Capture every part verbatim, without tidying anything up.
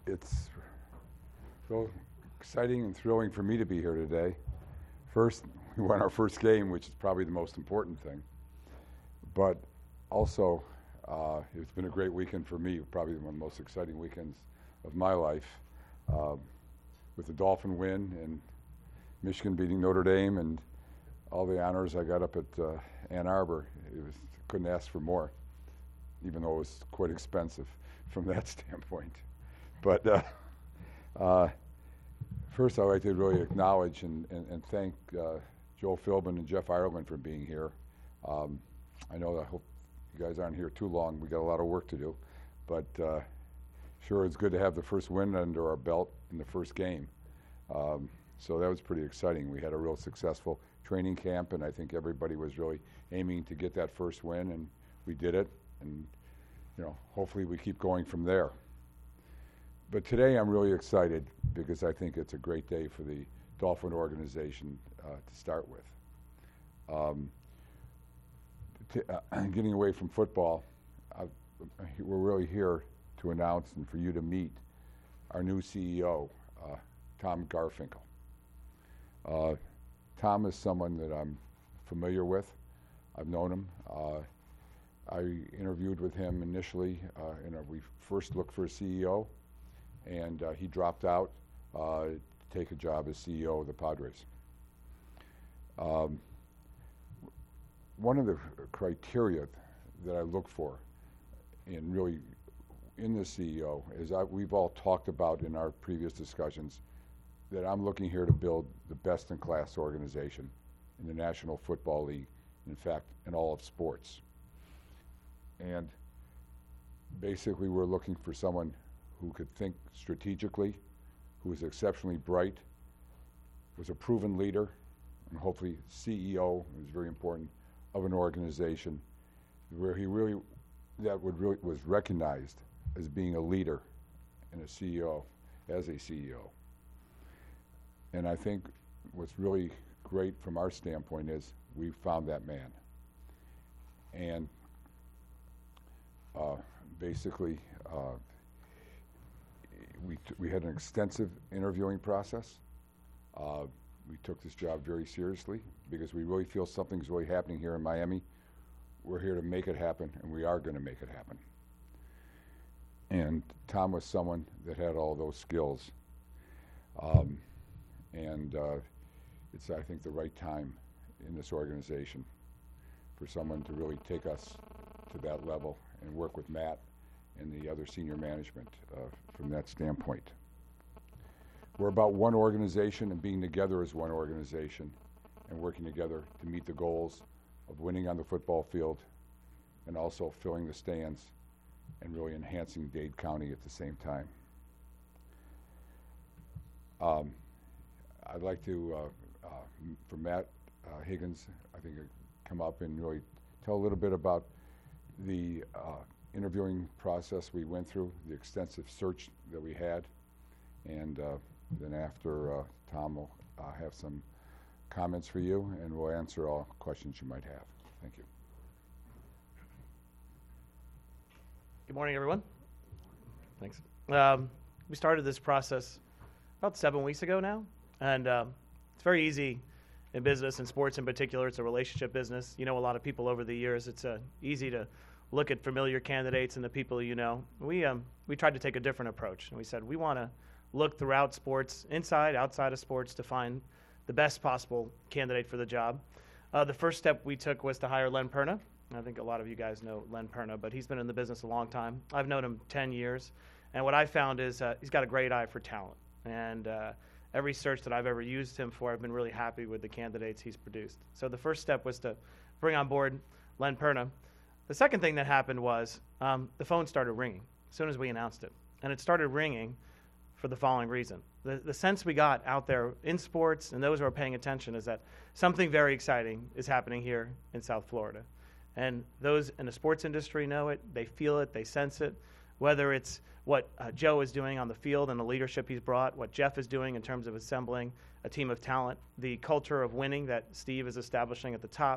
it's so exciting and thrilling for me to be here today. First, we won our first game, which is probably the most important thing. But also, uh, it's been a great weekend for me, probably one of the most exciting weekends of my life. Uh, with the Dolphin win and Michigan beating Notre Dame and all the honors I got up at uh, Ann Arbor, it was, couldn't ask for more, even though it was quite expensive from that standpoint. But uh, uh, first, I'd like to really acknowledge and, and, and thank uh, Joe Philbin and Jeff Ireland for being here. Um, I know that I hope you guys aren't here too long. We got a lot of work to do, but uh, sure, it's good to have the first win under our belt in the first game. Um, so that was pretty exciting. We had a real successful training camp, and I think everybody was really aiming to get that first win, and we did it. And you know, hopefully we keep going from there. But today I'm really excited because I think it's a great day for the Dolphin organization uh, to start with. Um, t- uh, getting away from football, I've, we're really here to announce and for you to meet our new C E O, uh, Tom Garfinkel. Uh, Tom is someone that I'm familiar with. I've known him. Uh, I interviewed with him initially, uh, and we first looked for a C E O, and uh, he dropped out uh, to take a job as C E O of the Padres. Um, one of the criteria that I look for in really in the C E O is I, we've all talked about in our previous discussions that I'm looking here to build the best-in-class organization in the National Football League, in fact, in all of sports. And basically we're looking for someone who could think strategically, who is exceptionally bright, was a proven leader, and hopefully C E O, is very important, of an organization where he really, that would really was recognized as being a leader and a C E O, as a C E O. And I think what's really great from our standpoint is we found that man. And uh, basically, uh, we, t- we had an extensive interviewing process. Uh, we took this job very seriously because we really feel something's really happening here in Miami. We're here to make it happen, and we are going to make it happen. And Tom was someone that had all those skills. Um, and uh, it's, I think, the right time in this organization for someone to really take us to that level and work with Matt and the other senior management uh, from that standpoint. We're about one organization and being together as one organization and working together to meet the goals of winning on the football field and also filling the stands and really enhancing Dade County at the same time. Um, I'd like to, uh, uh, for Matt uh, Higgins, I think, uh, come up and really tell a little bit about the uh, interviewing process we went through, the extensive search that we had, and uh, then after uh, Tom will uh, have some comments for you, and we'll answer all questions you might have. Thank you. Good morning, everyone. Thanks. Um, we started this process about seven weeks ago now, and um, it's very easy in business and sports in particular. It's a relationship business. You know a lot of people over the years. It's uh, easy to look at familiar candidates and the people you know. We um, we tried to take a different approach, and we said we want to look throughout sports, inside, outside of sports, to find the best possible candidate for the job. Uh, the first step we took was to hire Len Perna. I think a lot of you guys know Len Perna, but he's been in the business a long time. I've known him ten years, and what I found is uh, he's got a great eye for talent. And uh, every search that I've ever used him for, I've been really happy with the candidates he's produced. So the first step was to bring on board Len Perna. The second thing that happened was um, the phone started ringing as soon as we announced it. And it started ringing for the following reason. The, the sense we got out there in sports and those who are paying attention is that something very exciting is happening here in South Florida. And those in the sports industry know it, they feel it, they sense it, whether it's what uh, Joe is doing on the field and the leadership he's brought, what Jeff is doing in terms of assembling a team of talent, the culture of winning that Steve is establishing at the top,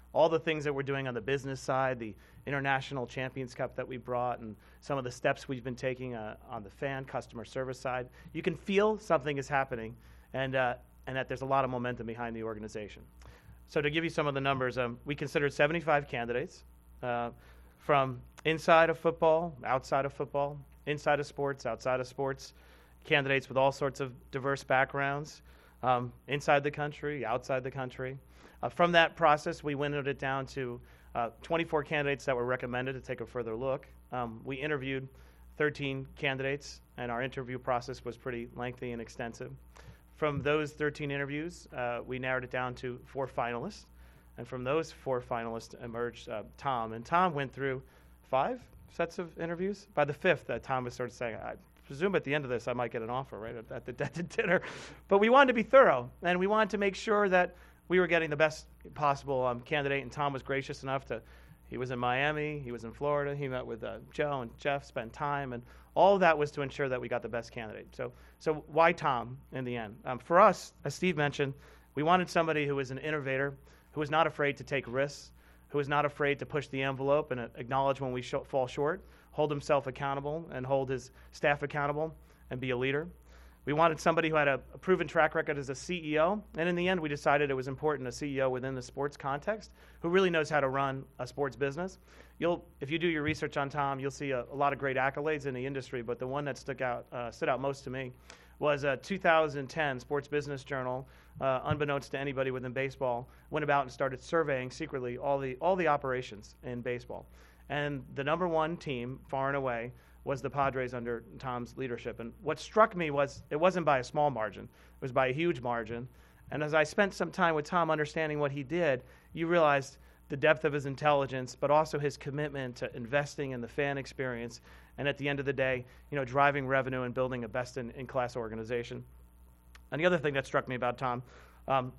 all the things that we're doing on the business side, the International Champions Cup that we brought, and some of the steps we've been taking uh, on the fan customer service side. You can feel something is happening, and uh, and that there's a lot of momentum behind the organization. So to give you some of the numbers, um, we considered seventy-five candidates uh, from inside of football, outside of football, inside of sports, outside of sports, candidates with all sorts of diverse backgrounds, um, inside the country, outside the country. Uh, from that process, we winnowed it down to uh, twenty-four candidates that were recommended to take a further look. Um, we interviewed thirteen candidates, and our interview process was pretty lengthy and extensive. From those thirteen interviews, uh, we narrowed it down to four finalists. And from those four finalists emerged uh, Tom. And Tom went through five sets of interviews. By the fifth, uh, Tom was sort of saying, I presume at the end of this I might get an offer, right, at the, at the dinner. But we wanted to be thorough, and we wanted to make sure that we were getting the best possible um, candidate. And Tom was gracious enough to, he was in Miami, he was in Florida, he met with uh, Joe and Jeff, spent time, and all of that was to ensure that we got the best candidate. So so why Tom in the end? Um, for us, as Steve mentioned, we wanted somebody who was an innovator, who was not afraid to take risks, who was not afraid to push the envelope and uh, acknowledge when we sh- fall short, hold himself accountable and hold his staff accountable and be a leader. We wanted somebody who had a, a proven track record as a C E O, and in the end we decided it was important a C E O within the sports context who really knows how to run a sports business. You'll, if you do your research on Tom, you'll see a, a lot of great accolades in the industry, but the one that stuck out, uh, stood out most to me was a two thousand ten Sports Business Journal, uh, unbeknownst to anybody within baseball, went about and started surveying secretly all the all the operations in baseball. And the number one team, far and away, was the Padres under Tom's leadership. And what struck me was it wasn't by a small margin. It was by a huge margin. And as I spent some time with Tom understanding what he did, you realized the depth of his intelligence, but also his commitment to investing in the fan experience, and at the end of the day, you know, driving revenue and building a best-in-class organization. And the other thing that struck me about Tom, um,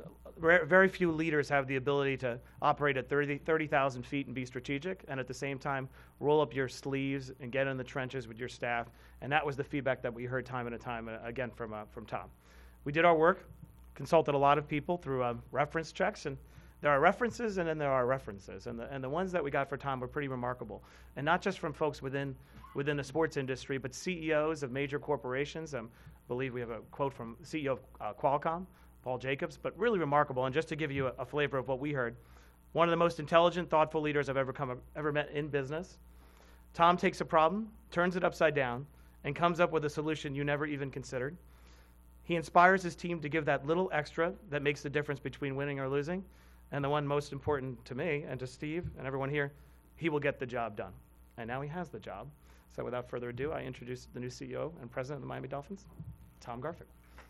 very few leaders have the ability to operate at thirty thousand feet and be strategic, and at the same time roll up your sleeves and get in the trenches with your staff. And that was the feedback that we heard time and time, uh, again, from uh, from Tom. We did our work, consulted a lot of people through um, reference checks, and there are references and then there are references. And the, and the ones that we got for Tom were pretty remarkable. And not just from folks within within the sports industry, but C E Os of major corporations. Um, I believe we have a quote from C E O of uh, Qualcomm, Paul Jacobs, but really remarkable. And just to give you a, a flavor of what we heard, one of the most intelligent, thoughtful leaders I've ever come ever met in business. Tom takes a problem, turns it upside down, and comes up with a solution you never even considered. He inspires his team to give that little extra that makes the difference between winning or losing. And the one most important to me and to Steve and everyone here, he will get the job done. And now he has the job. So without further ado, I introduce the new C E O and president of the Miami Dolphins, Tom Garfick.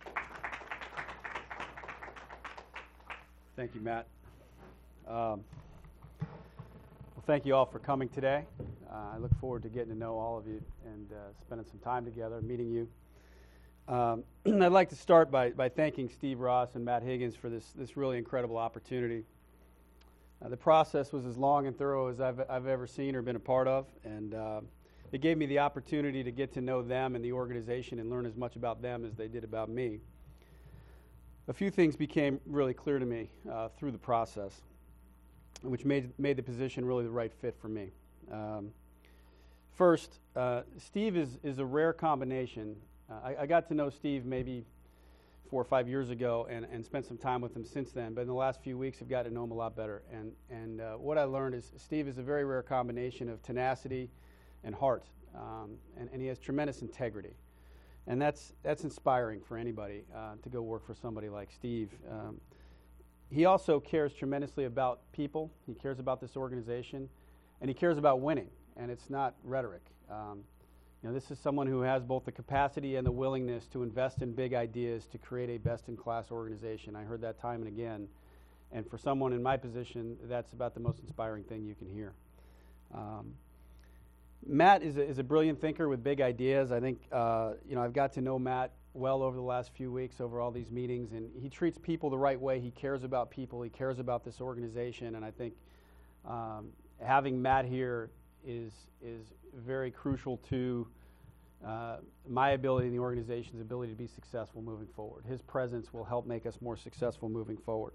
Thank you, Matt. Um, well, thank you all for coming today. Uh, I look forward to getting to know all of you and uh, spending some time together, meeting you. Um, I'd like to start by, by thanking Steve Ross and Matt Higgins for this, this really incredible opportunity. Uh, the process was as long and thorough as I've, I've ever seen or been a part of, and uh, it gave me the opportunity to get to know them and the organization and learn as much about them as they did about me. A few things became really clear to me uh, through the process, which made, made the position really the right fit for me. Um, first, uh, Steve is, is a rare combination. Uh, I, I got to know Steve maybe four or five years ago and, and spent some time with him since then, but in the last few weeks I've got to know him a lot better. And, and uh, what I learned is Steve is a very rare combination of tenacity and heart, um, and, and he has tremendous integrity. And that's that's inspiring for anybody uh, to go work for somebody like Steve. Um, he also cares tremendously about people. He cares about this organization, and he cares about winning. And it's not rhetoric. Um, you know, this is someone who has both the capacity and the willingness to invest in big ideas to create a best-in-class organization. I heard that time and again. And for someone in my position, that's about the most inspiring thing you can hear. Um, Matt is a, is a brilliant thinker with big ideas. I think, uh, you know, I've got to know Matt well over the last few weeks over all these meetings, and he treats people the right way. He cares about people. He cares about this organization, and I think um, having Matt here is is very crucial to uh, my ability and the organization's ability to be successful moving forward. His presence will help make us more successful moving forward.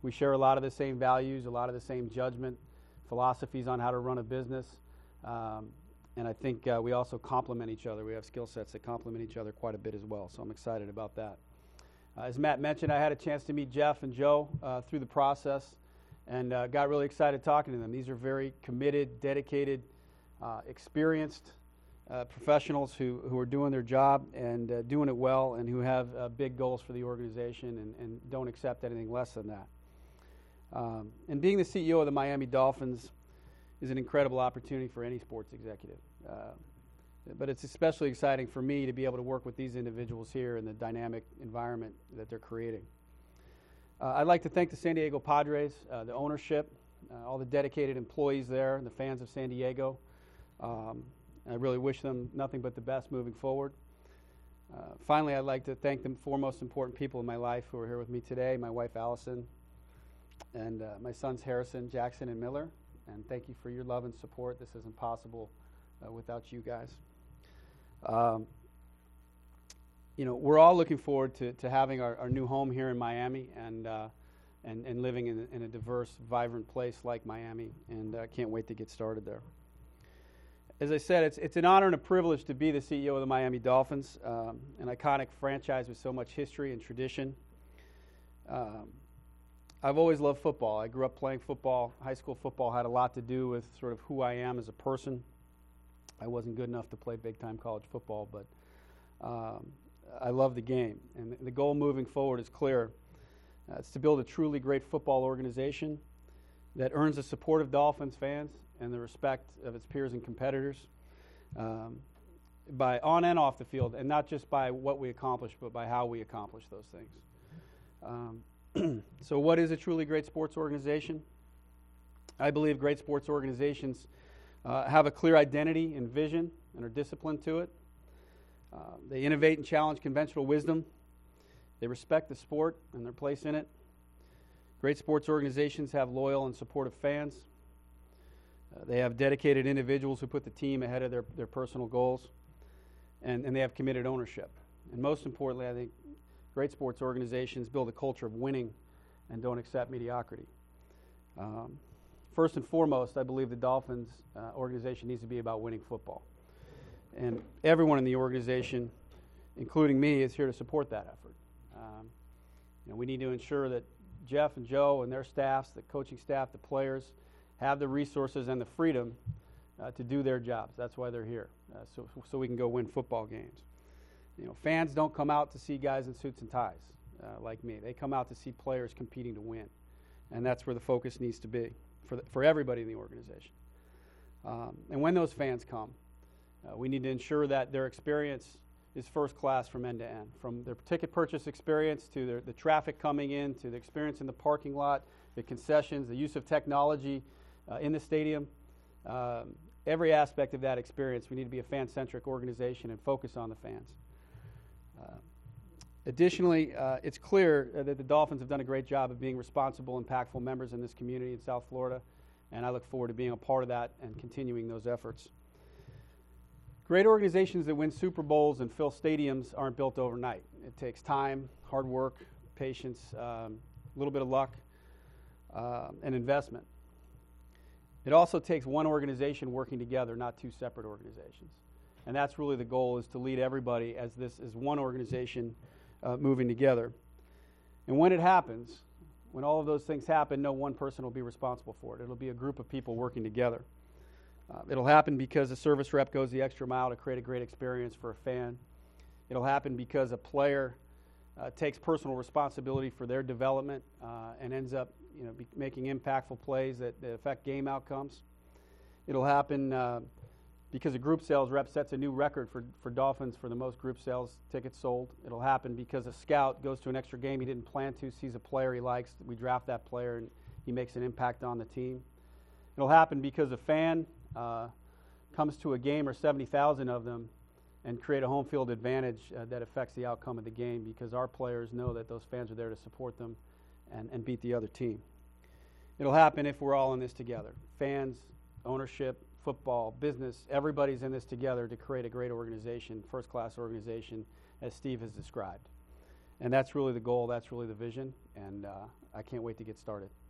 We share a lot of the same values, a lot of the same judgment, philosophies on how to run a business. Um, and I think uh, we also complement each other. We have skill sets that complement each other quite a bit as well, so I'm excited about that. Uh, as Matt mentioned, I had a chance to meet Jeff and Joe uh, through the process and uh, got really excited talking to them. These are very committed, dedicated, uh, experienced uh, professionals who, who are doing their job and uh, doing it well, and who have uh, big goals for the organization and, and don't accept anything less than that. Um, and being the C E O of the Miami Dolphins is an incredible opportunity for any sports executive. Uh, but it's especially exciting for me to be able to work with these individuals here in the dynamic environment that they're creating. Uh, I'd like to thank the San Diego Padres, uh, the ownership, uh, all the dedicated employees there, and the fans of San Diego. Um, I really wish them nothing but the best moving forward. Uh, finally, I'd like to thank the four most important people in my life who are here with me today, my wife Allison, and uh, my sons Harrison, Jackson, and Miller. And thank you for your love and support. This isn't possible uh, without you guys. Um, you know, we're all looking forward to, to having our, our new home here in Miami and uh, and, and living in, in a diverse, vibrant place like Miami. And I uh, can't wait to get started there. As I said, it's it's an honor and a privilege to be the C E O of the Miami Dolphins, um, an iconic franchise with so much history and tradition. Um, I've always loved football. I grew up playing football. High school football had a lot to do with sort of who I am as a person. I wasn't good enough to play big-time college football, but um, I love the game. And the goal moving forward is clear. Uh, it's to build a truly great football organization that earns the support of Dolphins fans and the respect of its peers and competitors um, by on and off the field, and not just by what we accomplish, but by how we accomplish those things. Um, So what is a truly great sports organization? I believe great sports organizations uh, have a clear identity and vision and are disciplined to it. Uh, they innovate and challenge conventional wisdom. They respect the sport and their place in it. Great sports organizations have loyal and supportive fans. Uh, they have dedicated individuals who put the team ahead of their, their personal goals. And, and they have committed ownership. And most importantly, I think great sports organizations build a culture of winning and don't accept mediocrity. Um, first and foremost, I believe the Dolphins uh, organization needs to be about winning football. And everyone in the organization, including me, is here to support that effort. Um, you know, we need to ensure that Jeff and Joe and their staffs, the coaching staff, the players, have the resources and the freedom uh, to do their jobs. That's why they're here, uh, so, so we can go win football games. You know, fans don't come out to see guys in suits and ties uh, like me. They come out to see players competing to win, and that's where the focus needs to be for the, for everybody in the organization. Um, and when those fans come, uh, we need to ensure that their experience is first class from end to end, from their ticket purchase experience to their, the traffic coming in, to the experience in the parking lot, the concessions, the use of technology uh, in the stadium. Um, every aspect of that experience, we need to be a fan-centric organization and focus on the fans. Uh, additionally, uh, it's clear uh, that the Dolphins have done a great job of being responsible, impactful members in this community in South Florida, and I look forward to being a part of that and continuing those efforts. Great organizations that win Super Bowls and fill stadiums aren't built overnight. It takes time, hard work, patience, um, a little bit of luck, uh, and investment. It also takes one organization working together, not two separate organizations. And that's really the goal, is to lead everybody as this is one organization uh, moving together. And when it happens, when all of those things happen, no one person will be responsible for it. It'll be a group of people working together. Uh, it'll happen because a service rep goes the extra mile to create a great experience for a fan. It'll happen because a player uh, takes personal responsibility for their development uh, and ends up, you know, be making impactful plays that, that affect game outcomes. It'll happen uh, because a group sales rep sets a new record for, for Dolphins for the most group sales tickets sold. It'll happen because a scout goes to an extra game he didn't plan to, sees a player he likes, we draft that player, and he makes an impact on the team. It'll happen because a fan uh, comes to a game, or seventy thousand of them, and create a home field advantage uh, that affects the outcome of the game, because our players know that those fans are there to support them and, and beat the other team. It'll happen if we're all in this together. Fans, ownership, football, business, everybody's in this together to create a great organization, first-class organization, as Steve has described. And that's really the goal, that's really the vision, and uh, I can't wait to get started.